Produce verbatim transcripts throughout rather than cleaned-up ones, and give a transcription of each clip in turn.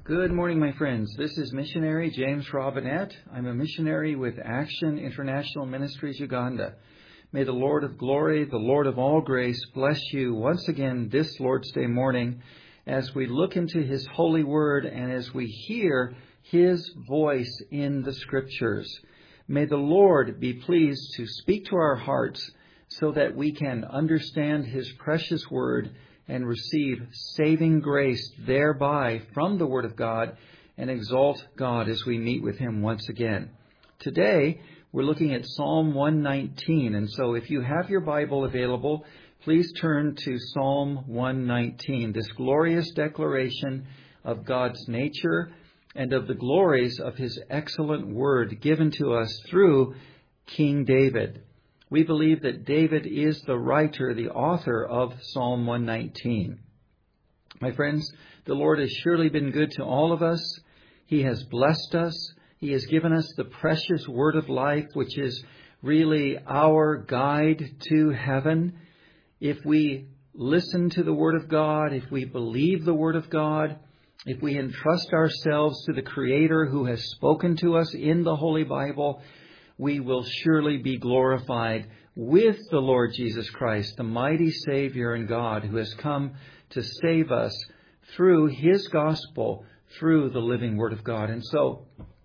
Good morning, my friends. This is missionary James Robinette. I'm a missionary with Action International Ministries Uganda. May the Lord of glory, the Lord of all grace, bless you once again this Lord's Day morning as we look into His holy word and as we hear His voice in the Scriptures. May the Lord be pleased to speak to our hearts so that we can understand His precious word and receive saving grace thereby from the Word of God and exalt God as we meet with Him once again. Today, we're looking at Psalm one nineteen, and so if you have your Bible available, please turn to Psalm one nineteen, this glorious declaration of God's nature and of the glories of His excellent Word given to us through King David. We believe that David is the writer, the author of Psalm one nineteen. My friends, the Lord has surely been good to all of us. He has blessed us. He has given us the precious word of life, which is really our guide to heaven. If we listen to the word of God, if we believe the word of God, if we entrust ourselves to the Creator who has spoken to us in the Holy Bible, we will surely be glorified with the Lord Jesus Christ, the mighty Savior and God who has come to save us through His gospel, through the living Word of God. And so,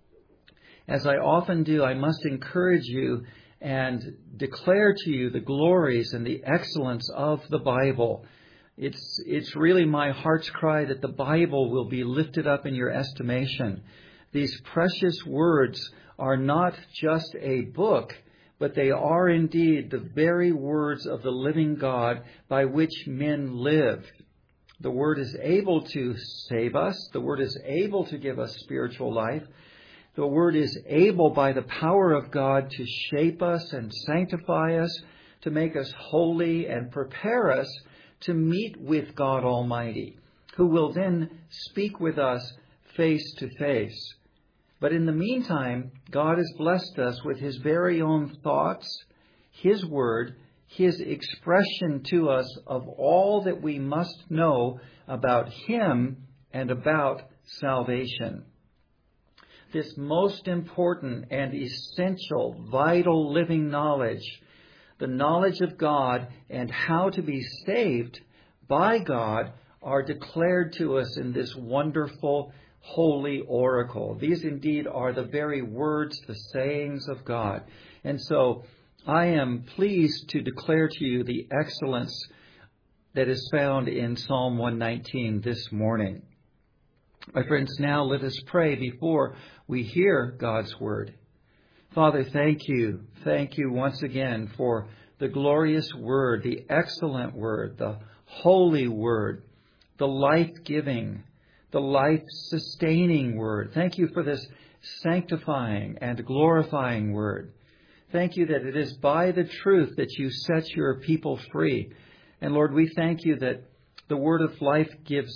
as I often do, I must encourage you and declare to you the glories and the excellence of the Bible. It's, it's really my heart's cry that the Bible will be lifted up in your estimation. These precious words are not just a book, but they are indeed the very words of the living God by which men live. The Word is able to save us. The Word is able to give us spiritual life. The Word is able by the power of God to shape us and sanctify us, to make us holy and prepare us to meet with God Almighty, who will then speak with us face to face. But in the meantime, God has blessed us with His very own thoughts, His word, His expression to us of all that we must know about Him and about salvation. This most important and essential, vital living knowledge, the knowledge of God and how to be saved by God, are declared to us in this wonderful holy oracle. These indeed are the very words, the sayings of God. And so I am pleased to declare to you the excellence that is found in Psalm one nineteen this morning. My friends, now let us pray before we hear God's word. Father, thank you. Thank you once again for the glorious word, the excellent word, the holy word, the life-giving, the life-sustaining word. Thank you for this sanctifying and glorifying word. Thank you that it is by the truth that you set your people free. And Lord, we thank you that the word of life gives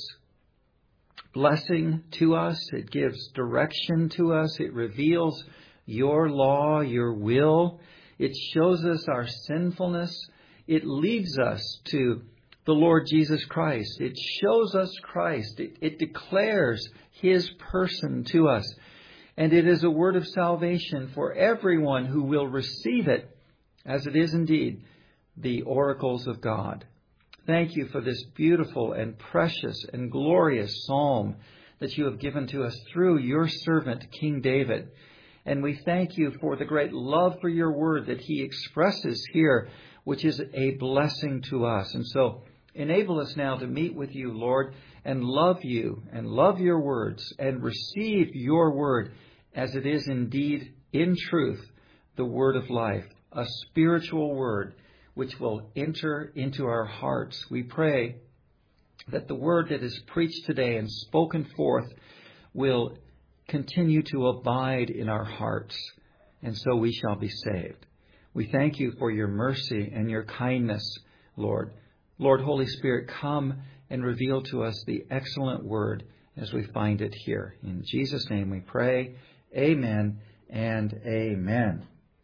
blessing to us. It gives direction to us. It reveals your law, your will. It shows us our sinfulness. It leads us to the Lord Jesus Christ. It shows us Christ. It, it declares His person to us. And it is a word of salvation for everyone who will receive it, as it is indeed the oracles of God. Thank you for this beautiful and precious and glorious psalm that you have given to us through your servant, King David. And we thank you for the great love for your word that he expresses here, which is a blessing to us. And so enable us now to meet with you, Lord, and love you and love your words and receive your word as it is indeed, in truth, the word of life, a spiritual word which will enter into our hearts. We pray that the word that is preached today and spoken forth will continue to abide in our hearts, and so we shall be saved. We thank you for your mercy and your kindness, Lord. Lord, Holy Spirit, come and reveal to us the excellent word as we find it here. In Jesus' name we pray. Amen and amen.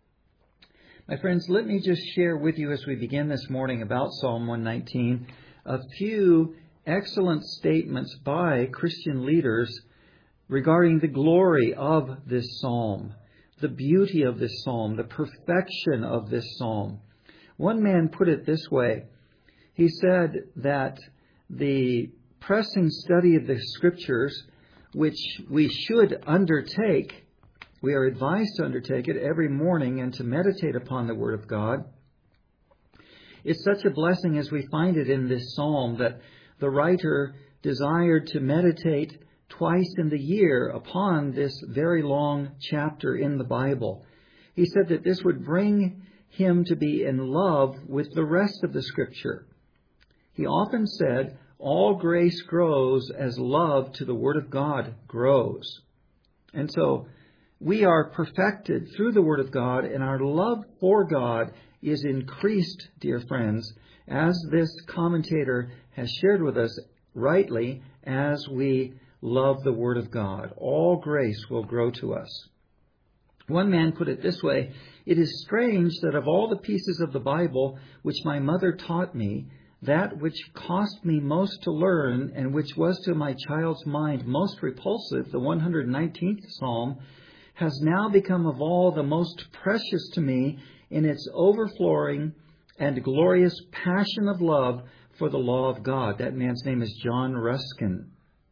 My friends, let me just share with you as we begin this morning about Psalm one nineteen a few excellent statements by Christian leaders regarding the glory of this psalm, the beauty of this psalm, the perfection of this psalm. One man put it this way. He said that the pressing study of the Scriptures, which we should undertake, we are advised to undertake it every morning and to meditate upon the Word of God. It's such a blessing as we find it in this psalm that the writer desired to meditate twice in the year upon this very long chapter in the Bible. He said that this would bring him to be in love with the rest of the Scripture. He often said, all grace grows as love to the Word of God grows. And so we are perfected through the Word of God, and our love for God is increased, dear friends, as this commentator has shared with us rightly, as we love the Word of God. All grace will grow to us. One man put it this way, it is strange that of all the pieces of the Bible which my mother taught me, that which cost me most to learn and which was to my child's mind most repulsive, the one hundred nineteenth Psalm, has now become of all the most precious to me in its overflowing and glorious passion of love for the law of God. That man's name is John Ruskin.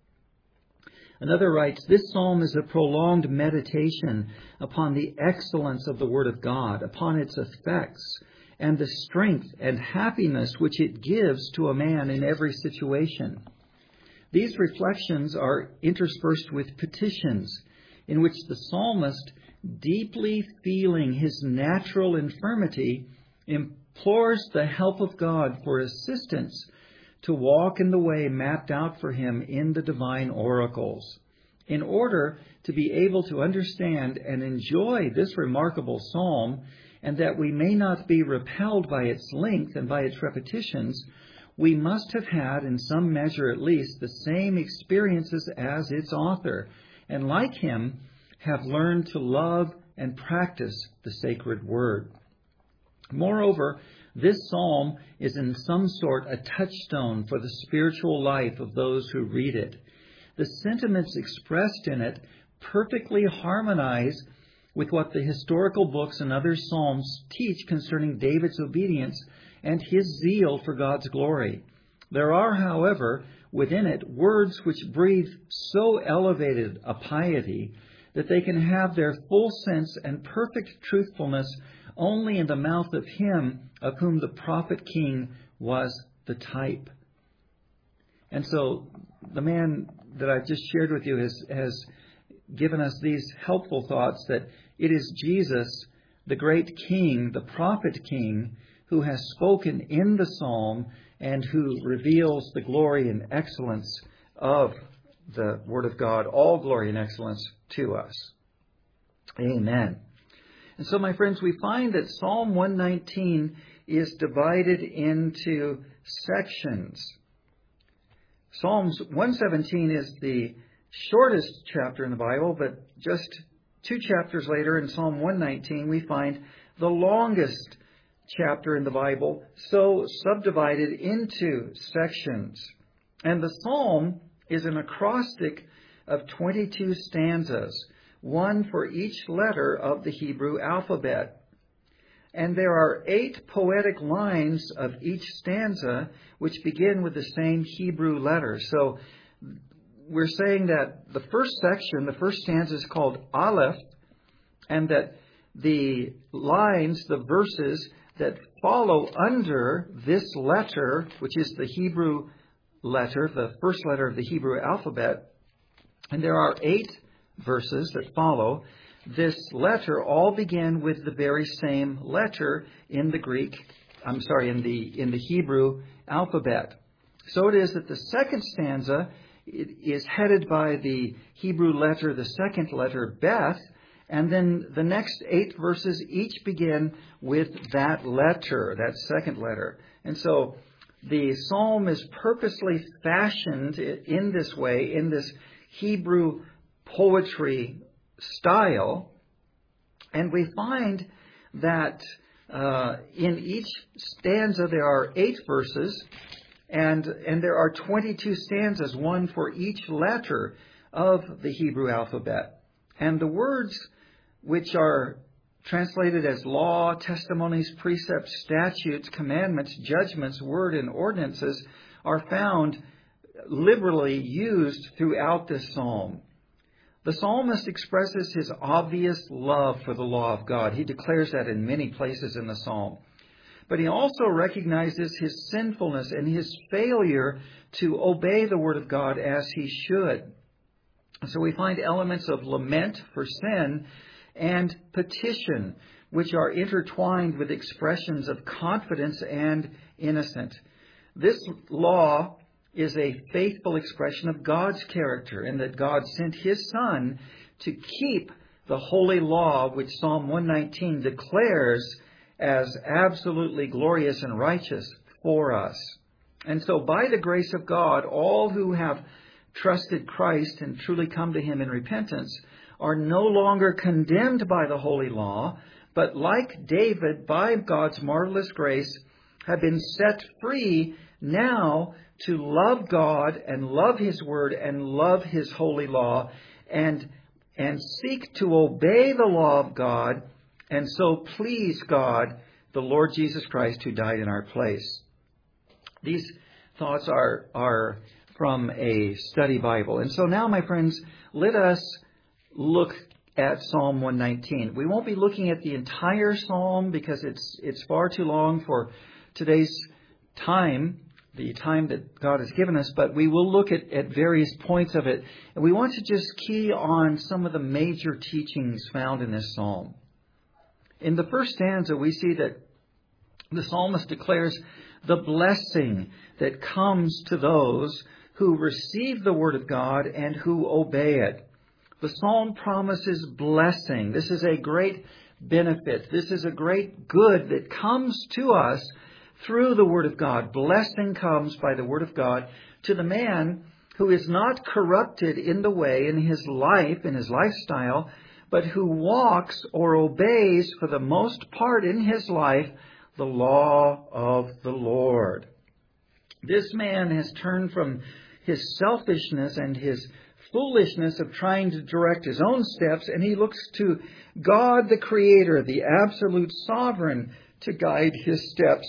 Another writes, this psalm is a prolonged meditation upon the excellence of the Word of God, upon its effects, and the strength and happiness which it gives to a man in every situation. These reflections are interspersed with petitions, in which the psalmist, deeply feeling his natural infirmity, implores the help of God for assistance to walk in the way mapped out for him in the divine oracles. In order to be able to understand and enjoy this remarkable psalm, and that we may not be repelled by its length and by its repetitions, we must have had, in some measure at least, the same experiences as its author, and like him, have learned to love and practice the sacred word. Moreover, this psalm is in some sort a touchstone for the spiritual life of those who read it. The sentiments expressed in it perfectly harmonize with what the historical books and other psalms teach concerning David's obedience and his zeal for God's glory. There are, however, within it words which breathe so elevated a piety that they can have their full sense and perfect truthfulness only in the mouth of him of whom the prophet king was the type. And so the man that I've just shared with you has, has given us these helpful thoughts that it is Jesus, the great king, the prophet king, who has spoken in the psalm and who reveals the glory and excellence of the Word of God, all glory and excellence to us. Amen. And so, my friends, we find that Psalm one nineteen is divided into sections. Psalms one seventeen is the shortest chapter in the Bible, but just two chapters later in Psalm one nineteen, we find the longest chapter in the Bible, so subdivided into sections. And the psalm is an acrostic of twenty-two stanzas, one for each letter of the Hebrew alphabet. And there are eight poetic lines of each stanza which begin with the same Hebrew letter. So we're saying that the first section, the first stanza is called Aleph, and that the lines, the verses that follow under this letter, which is the Hebrew letter, the first letter of the Hebrew alphabet, and there are eight verses that follow this letter, all begin with the very same letter in the Greek, I'm sorry, in the in the Hebrew alphabet. So it is that the second stanza is headed by the Hebrew letter, the second letter, Beth, and then the next eight verses each begin with that letter, that second letter. And so the psalm is purposely fashioned in this way, in this Hebrew poetry style, and we find that uh, in each stanza there are eight verses, and and there are twenty-two stanzas, one for each letter of the Hebrew alphabet. And the words which are translated as law, testimonies, precepts, statutes, commandments, judgments, word, and ordinances are found liberally used throughout this psalm. The psalmist expresses his obvious love for the law of God. He declares that in many places in the psalm. But he also recognizes his sinfulness and his failure to obey the word of God as he should. So we find elements of lament for sin and petition, which are intertwined with expressions of confidence and innocence. This law is a faithful expression of God's character, in that God sent His Son to keep the holy law, which Psalm one nineteen declares as absolutely glorious and righteous for us. And so by the grace of God, all who have trusted Christ and truly come to Him in repentance are no longer condemned by the holy law, but like David, by God's marvelous grace, have been set free now to love God and love His Word and love His holy law and, and seek to obey the law of God and so please God, the Lord Jesus Christ, who died in our place. These thoughts are, are from a study Bible. And so now, my friends, let us look at Psalm one nineteen. We won't be looking at the entire psalm because it's it's far too long for today's time, the time that God has given us, but we will look at, at various points of it. And we want to just key on some of the major teachings found in this psalm. In the first stanza, we see that the psalmist declares the blessing that comes to those who receive the word of God and who obey it. The psalm promises blessing. This is a great benefit. This is a great good that comes to us through the word of God. Blessing comes by the word of God to the man who is not corrupted in the way, in his life, in his lifestyle, but who walks or obeys for the most part in his life the law of the Lord. This man has turned from his selfishness and his foolishness of trying to direct his own steps, and he looks to God the Creator, the absolute sovereign, to guide his steps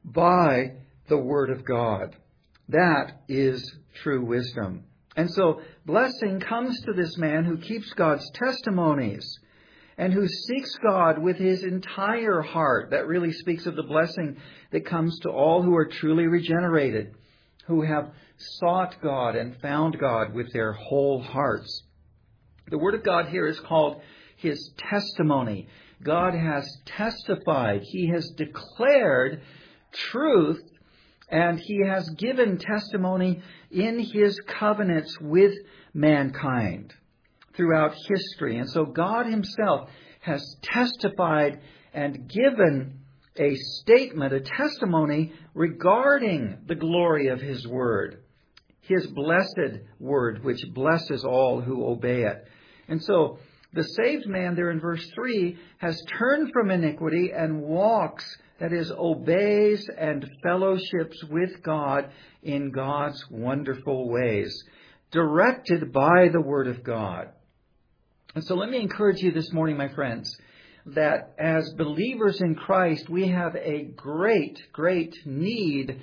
by the Word of God. That is true wisdom. And so blessing comes to this man who keeps God's testimonies and who seeks God with his entire heart. That really speaks of the blessing that comes to all who are truly regenerated, who have sought God and found God with their whole hearts. The Word of God here is called His testimony. God has testified. He has declared truth, and He has given testimony in His covenants with mankind throughout history. And so God Himself has testified and given a statement, a testimony regarding the glory of His Word, His blessed Word, which blesses all who obey it. And so the saved man there in verse three has turned from iniquity and walks, that is, obeys and fellowships with God in God's wonderful ways, directed by the Word of God. And so let me encourage you this morning, my friends, that as believers in Christ, we have a great, great need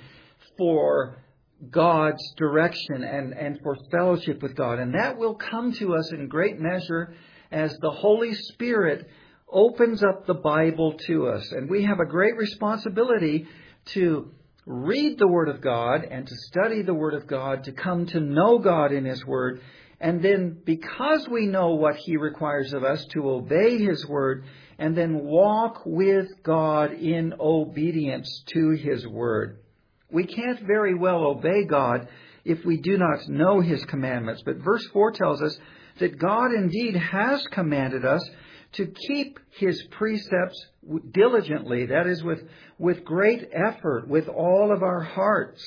for God's direction and, and for fellowship with God. And that will come to us in great measure as the Holy Spirit opens up the Bible to us. And we have a great responsibility to read the Word of God and to study the Word of God, to come to know God in His Word. And then because we know what He requires of us, to obey His Word and then walk with God in obedience to His Word. We can't very well obey God if we do not know His commandments. But verse four tells us that God indeed has commanded us to keep His precepts diligently, that is, with, with great effort, with all of our hearts.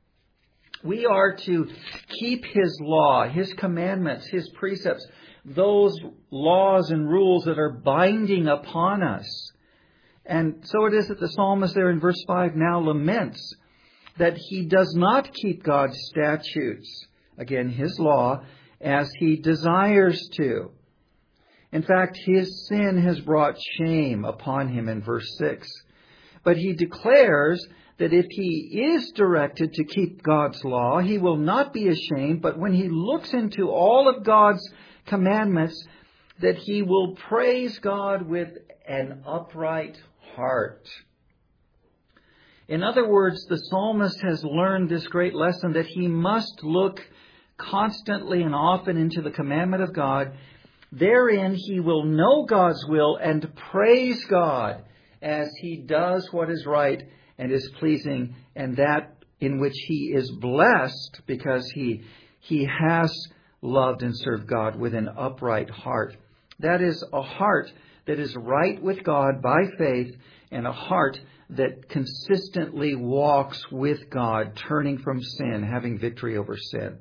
We are to keep His law, His commandments, His precepts, those laws and rules that are binding upon us. And so it is that the psalmist there in verse five now laments that he does not keep God's statutes, again, His law, as he desires to. In fact, his sin has brought shame upon him in verse six. But he declares that if he is directed to keep God's law, he will not be ashamed, but when he looks into all of God's commandments, that he will praise God with an upright heart. In other words, the psalmist has learned this great lesson that he must look constantly and often into the commandment of God. Therein he will know God's will and praise God as he does what is right and is pleasing, and that in which he is blessed because he, he has loved and served God with an upright heart. That is a heart that is right with God by faith, and a heart that consistently walks with God, turning from sin, having victory over sin.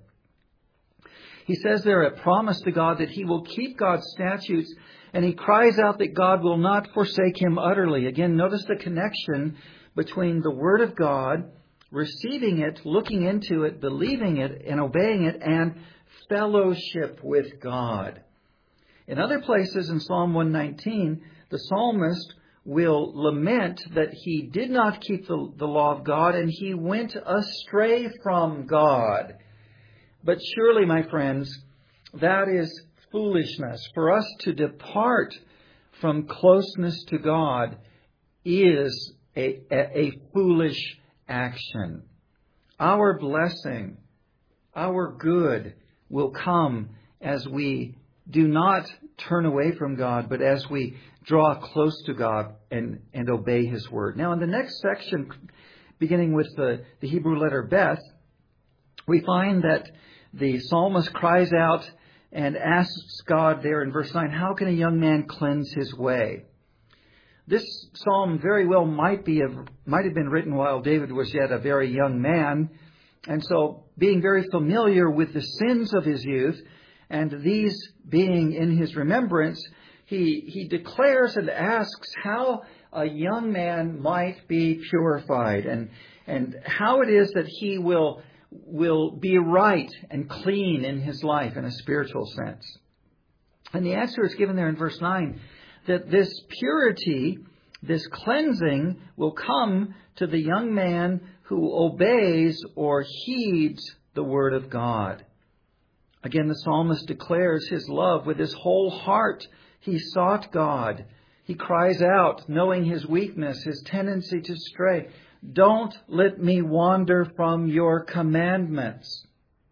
He says there a promise to God that he will keep God's statutes, and he cries out that God will not forsake him utterly. Again, notice the connection between the Word of God, receiving it, looking into it, believing it, and obeying it, and fellowship with God. In other places in Psalm one nineteen, the psalmist will lament that he did not keep the, the law of God and he went astray from God. But surely, my friends, that is foolishness. For us to depart from closeness to God is a, a, a foolish action. Our blessing, our good will come as we do not turn away from God, but as we draw close to God and, and obey His Word. Now, in the next section, beginning with the, the Hebrew letter Beth, we find that the psalmist cries out and asks God there in verse nine, how can a young man cleanse his way? This psalm very well might be a, might have been written while David was yet a very young man. And so, being very familiar with the sins of his youth, and these being in his remembrance, he, he declares and asks how a young man might be purified, and, and how it is that he will, will be right and clean in his life in a spiritual sense. And the answer is given there in verse nine, that this purity, this cleansing, will come to the young man who obeys or heeds the Word of God. Again, the psalmist declares his love with his whole heart. He sought God. He cries out, knowing his weakness, his tendency to stray. Don't let me wander from your commandments.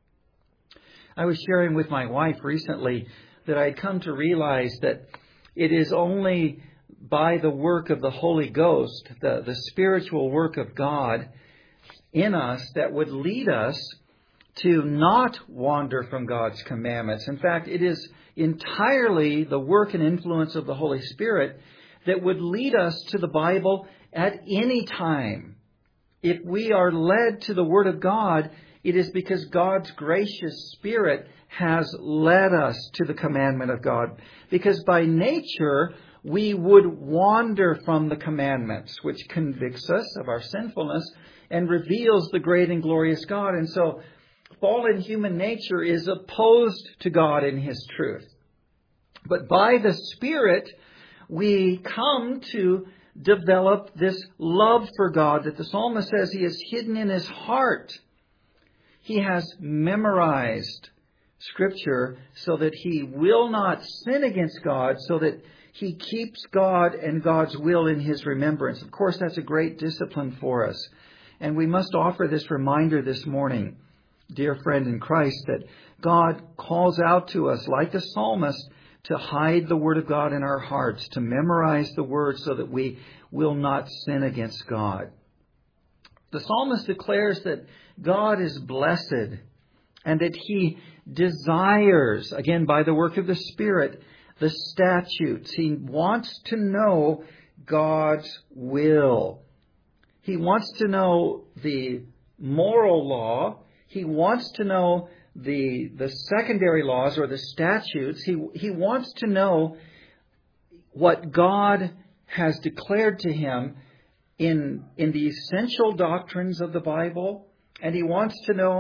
I was sharing with my wife recently that I'd come to realize that it is only by the work of the Holy Ghost, the, the spiritual work of God in us, that would lead us to not wander from God's commandments. In fact, it is entirely the work and influence of the Holy Spirit that would lead us to the Bible at any time. If we are led to the Word of God, it is because God's gracious Spirit has led us to the commandment of God. Because by nature, we would wander from the commandments, which convicts us of our sinfulness and reveals the great and glorious God. And so, fallen human nature is opposed to God in His truth. But by the Spirit, we come to develop this love for God that the psalmist says he has hidden in his heart. He has memorized Scripture so that he will not sin against God, so that he keeps God and God's will in his remembrance. Of course, that's a great discipline for us. And we must offer this reminder this morning, dear friend in Christ, that God calls out to us, like the psalmist, to hide the Word of God in our hearts, to memorize the Word so that we will not sin against God. The psalmist declares that God is blessed and that He desires, again by the work of the Spirit, the statutes. He wants to know God's will. He wants to know the moral law. He wants to know the the secondary laws or the statutes. He he wants to know what God has declared to him in in the essential doctrines of the Bible, and he wants to know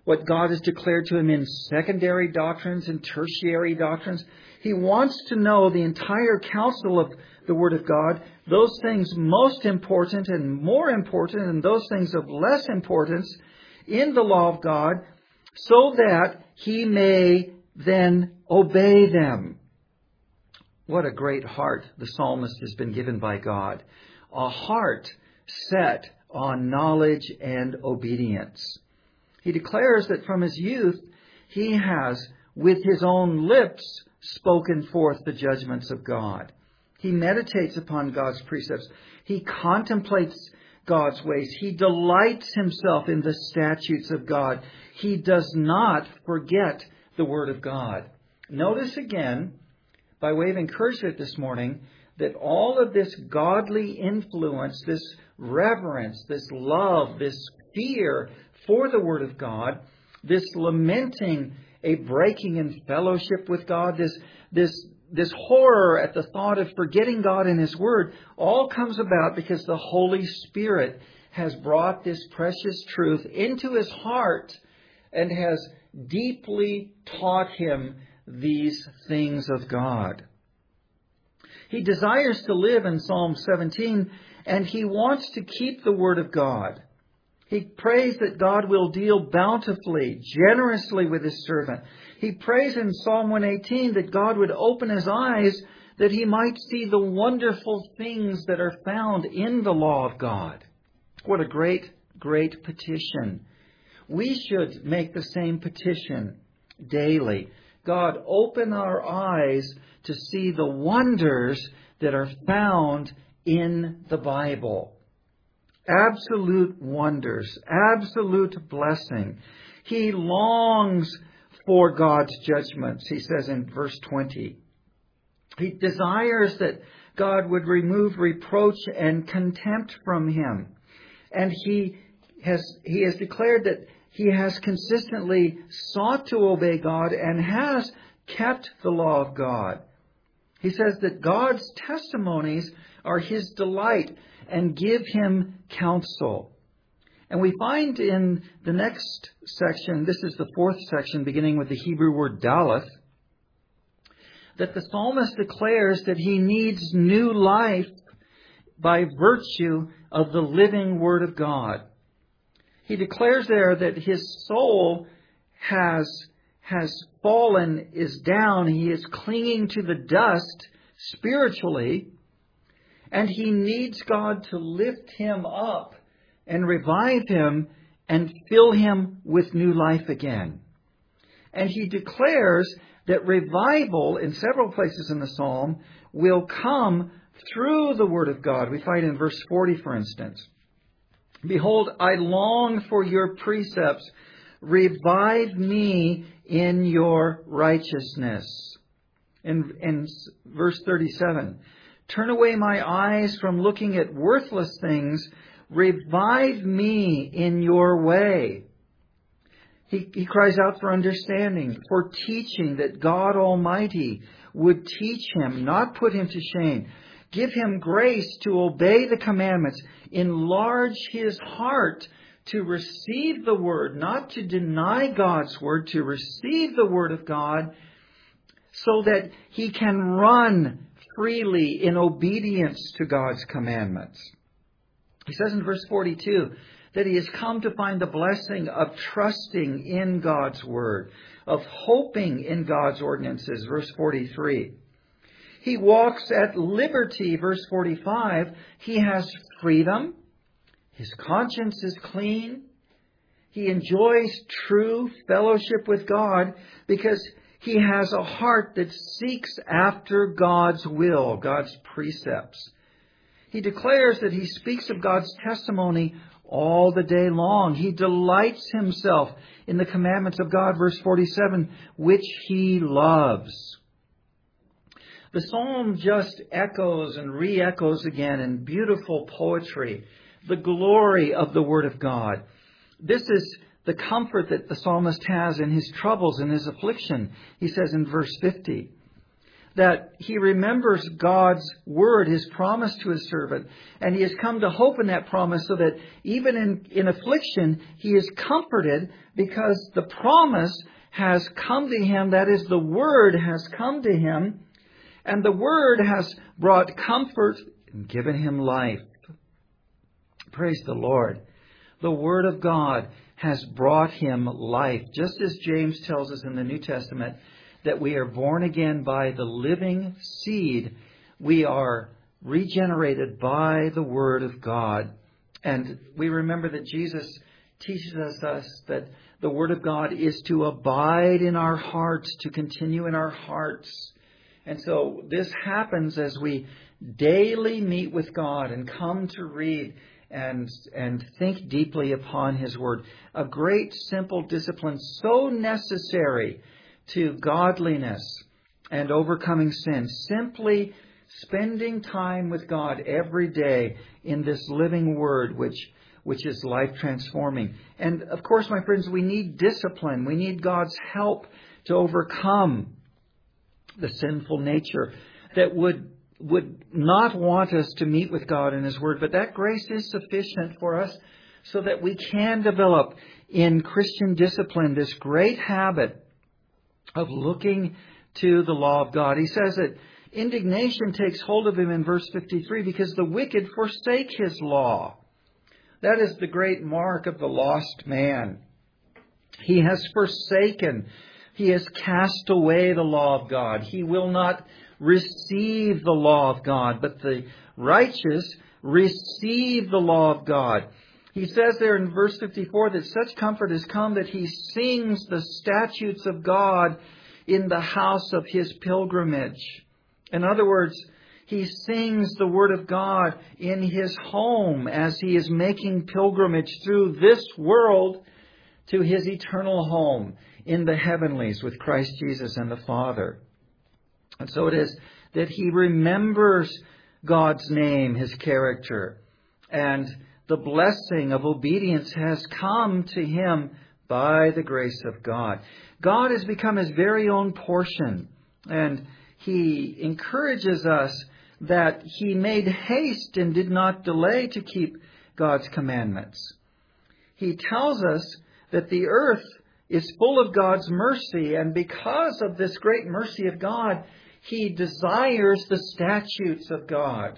what God has declared to him in secondary doctrines and tertiary doctrines. He wants to know the entire counsel of the Word of God, those things most important and more important, and those things of less importance in the law of God, so that he may then obey them. What a great heart the psalmist has been given by God. A heart set on knowledge and obedience. He declares that from his youth he has, with his own lips, spoken forth the judgments of God. He meditates upon God's precepts. He contemplates God's ways. He delights himself in the statutes of God. He does not forget the Word of God. Notice again, by way of encouragement this morning, that all of this godly influence, this reverence, this love, this fear for the Word of God, this lamenting a breaking in fellowship with God, this, this, this horror at the thought of forgetting God and His Word, all comes about because the Holy Spirit has brought this precious truth into his heart and has deeply taught him these things of God. He desires to live in Psalm seventeen, and he wants to keep the Word of God. He prays that God will deal bountifully, generously with His servant. He prays in Psalm one eighteen that God would open his eyes that he might see the wonderful things that are found in the law of God. What a great, great petition. We should make the same petition daily. God, open our eyes to see the wonders that are found in the Bible. Absolute wonders, absolute blessing. He longs for God's judgments, he says in verse twenty. He desires that God would remove reproach and contempt from him. And he has, he has declared that he has consistently sought to obey God and has kept the law of God. He says that God's testimonies are his delight and give him counsel. And we find in the next section, this is the fourth section, beginning with the Hebrew word daleth, that the psalmist declares that he needs new life by virtue of the living Word of God. He declares there that his soul has, has fallen, is down. He is clinging to the dust spiritually, and he needs God to lift him up and revive him and fill him with new life again. And he declares that revival in several places in the psalm will come through the Word of God. We find in verse forty, for instance, "Behold, I long for your precepts. Revive me in your righteousness." In, in verse thirty-seven, "Turn away my eyes from looking at worthless things. Revive me in your way." He, he cries out for understanding, for teaching, that God Almighty would teach him, not put him to shame. Give him grace to obey the commandments. Enlarge his heart to receive the Word, not to deny God's Word, to receive the Word of God so that he can run freely in obedience to God's commandments. He says in verse forty-two that he has come to find the blessing of trusting in God's Word, of hoping in God's ordinances, verse forty-three. He walks at liberty, verse forty-five. He has freedom. His conscience is clean. He enjoys true fellowship with God because he has a heart that seeks after God's will, God's precepts. He declares that he speaks of God's testimony all the day long. He delights himself in the commandments of God, verse forty-seven, which he loves. The psalm just echoes and re-echoes again in beautiful poetry the glory of the Word of God. This is the comfort that the psalmist has in his troubles and his affliction. He says in verse fifty, that he remembers God's word, his promise to his servant, and he has come to hope in that promise so that even in, in affliction, he is comforted because the promise has come to him, that is, the word has come to him, and the word has brought comfort and given him life. Praise the Lord. The word of God has brought him life, just as James tells us in the New Testament, that we are born again by the living seed. We are regenerated by the Word of God. And we remember that Jesus teaches us that the Word of God is to abide in our hearts, to continue in our hearts. And so this happens as we daily meet with God and come to read and, and think deeply upon His Word. A great, simple discipline, so necessary to godliness and overcoming sin. Simply spending time with God every day in this living Word, which, which is life transforming. And of course, my friends, we need discipline. We need God's help to overcome the sinful nature that would, would not want us to meet with God in His Word. But that grace is sufficient for us so that we can develop in Christian discipline this great habit of looking to the law of God. He says that indignation takes hold of him in verse fifty-three because the wicked forsake his law. That is the great mark of the lost man. He has forsaken, he has cast away the law of God. He will not receive the law of God, but the righteous receive the law of God. He says there in verse fifty-four that such comfort has come that he sings the statutes of God in the house of his pilgrimage. In other words, he sings the word of God in his home as he is making pilgrimage through this world to his eternal home in the heavenlies with Christ Jesus and the Father. And so it is that he remembers God's name, His character, and the blessing of obedience has come to him by the grace of God. God has become his very own portion, and he encourages us that he made haste and did not delay to keep God's commandments. He tells us that the earth is full of God's mercy, and because of this great mercy of God, he desires the statutes of God.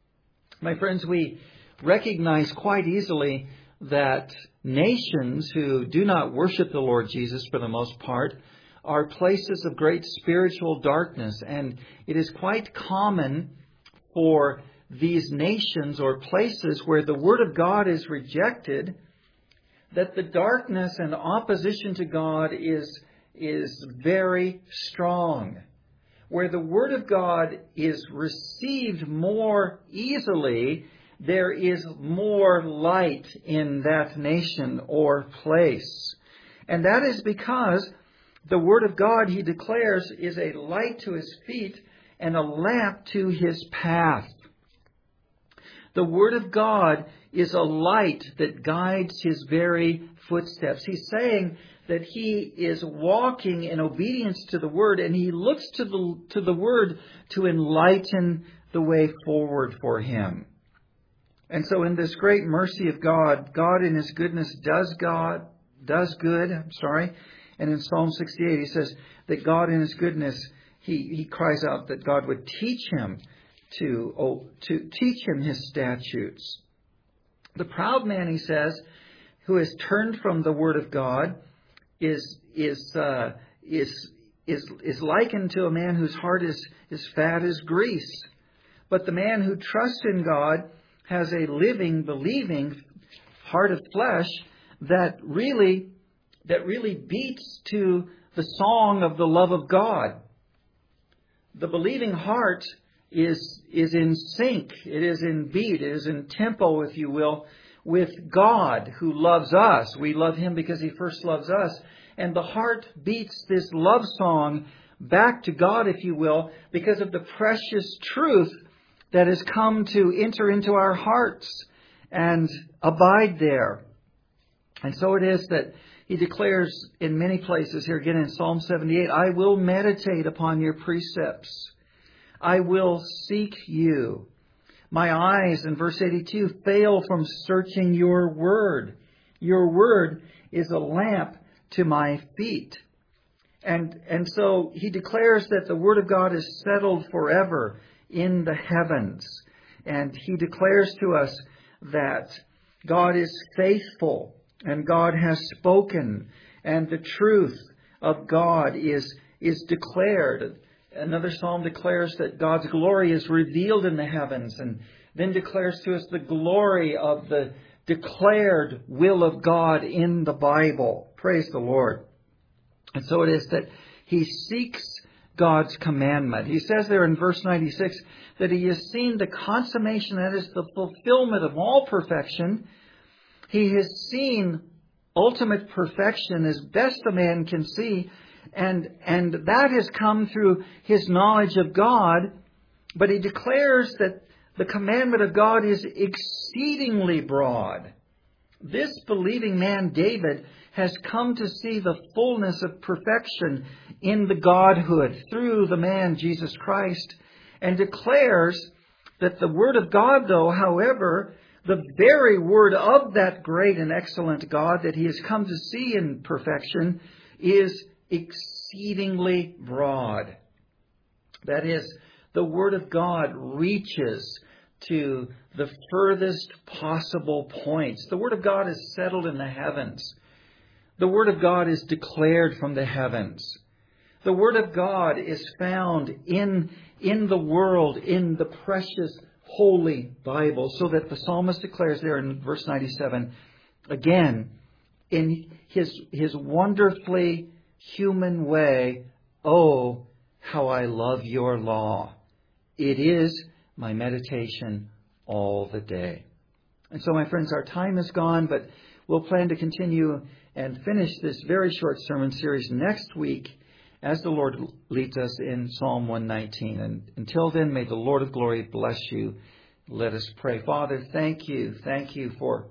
My friends, we recognize quite easily that nations who do not worship the Lord Jesus for the most part are places of great spiritual darkness. And it is quite common for these nations or places where the Word of God is rejected that the darkness and opposition to God is, is very strong. Where the Word of God is received more easily, there is more light in that nation or place. And that is because the Word of God, he declares, is a light to his feet and a lamp to his path. The Word of God is a light that guides his very footsteps. He's saying that he is walking in obedience to the Word, and he looks to the, to the Word to enlighten the way forward for him. And so in this great mercy of God, God in his goodness does God, does good, I'm sorry. And in Psalm sixty-eight, he says that God in his goodness, he, he cries out that God would teach him to, oh, to teach him his statutes. The proud man, he says, who has turned from the Word of God is, is, uh, is, is, is likened to a man whose heart is, is fat as grease. But the man who trusts in God has a living, believing heart of flesh that really, that really beats to the song of the love of God. The believing heart is, is in sync. It is in beat. It is in tempo, if you will, with God who loves us. We love him because he first loves us. And the heart beats this love song back to God, if you will, because of the precious truth that has come to enter into our hearts and abide there. And so it is that he declares in many places here, again in Psalm seventy-eight, I will meditate upon your precepts I will seek you. My eyes, in verse eighty-two, fail from searching your word. Your word is a lamp to my feet. And, and so he declares that the word of God is settled forever in the heavens. And he declares to us that God is faithful and God has spoken, and the truth of God is, is declared. Another psalm declares that God's glory is revealed in the heavens, and then declares to us the glory of the declared will of God in the Bible. Praise the Lord. And so it is that he seeks God's commandment. He says there in verse ninety-six that he has seen the consummation, that is the fulfillment of all perfection. He has seen ultimate perfection as best a man can see, and, and that has come through his knowledge of God. But he declares that the commandment of God is exceedingly broad. This believing man, David, has come to see the fullness of perfection in the Godhood through the man, Jesus Christ, and declares that the Word of God, though, however, the very Word of that great and excellent God that he has come to see in perfection is exceedingly broad. That is, the Word of God reaches to the furthest possible points. The Word of God is settled in the heavens. The Word of God is declared from the heavens. The Word of God is found in, in the world, in the precious, holy Bible. So that the psalmist declares there in verse ninety-seven, again, in his, his wonderfully human way, oh, how I love your law. It is my meditation all the day. And so, my friends, our time is gone, but we'll plan to continue and finish this very short sermon series next week as the Lord leads us in Psalm one nineteen. And until then, may the Lord of glory bless you. Let us pray. Father, thank you. Thank you for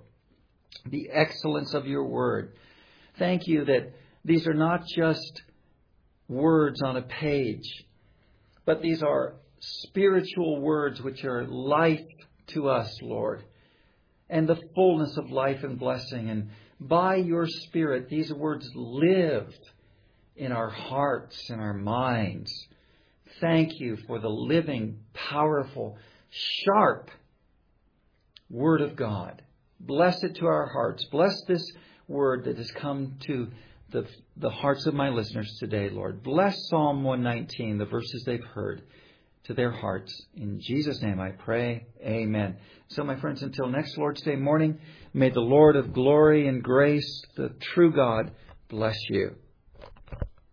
the excellence of your word. Thank you that these are not just words on a page, but these are spiritual words which are life to us, Lord, and the fullness of life and blessing. And by your Spirit, these words live in our hearts and our minds. Thank you for the living, powerful, sharp Word of God. Bless it to our hearts. Bless this word that has come to the, the hearts of my listeners today, Lord. Bless Psalm one nineteen, the verses they've heard, to their hearts. In Jesus' name I pray. Amen. So, my friends, until next Lord's Day morning, may the Lord of glory and grace, the true God, bless you.